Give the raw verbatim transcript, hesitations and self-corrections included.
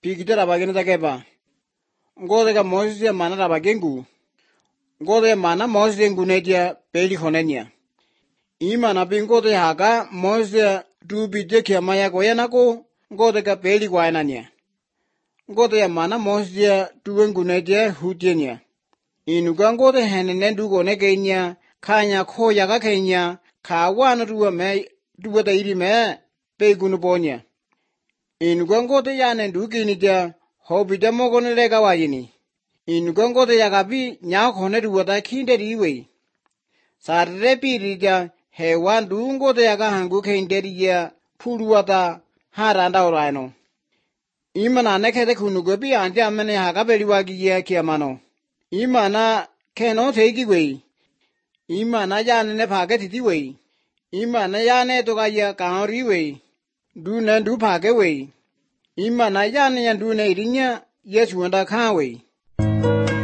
Pikitera bagene takeba. Ngode ka Moses mana rabagengu. Ngode mana Moses ngunetia peli honenya. Ima na pingode haka Moses tu bideke maya koyanako ngode ka peli kwainanya. Ngode ya mana Moses tu ngunetia hutienya. Inuka ngode henene dugo nekenya kanya koya ka kenya kawana tuwa me tuwa tairi me pegunu ponya. Inuka ngode yane dukinija hobita mogone lega wajini. Inuka ngode yakapi nyakone tuwa ta kinderi iwe. Sarre pirija hewan du ngode yaka hangu kinderi ya puruwata haranda oraino. Imana nekete kunugo pi ante amene hakapeli wagi ya kiamano. Imana keno teki we. Imana yane ne paketi we. Imana yane toka ya kaori we. Du ne du pake we. Imana yane ya du ne irinya yesu anda kan we.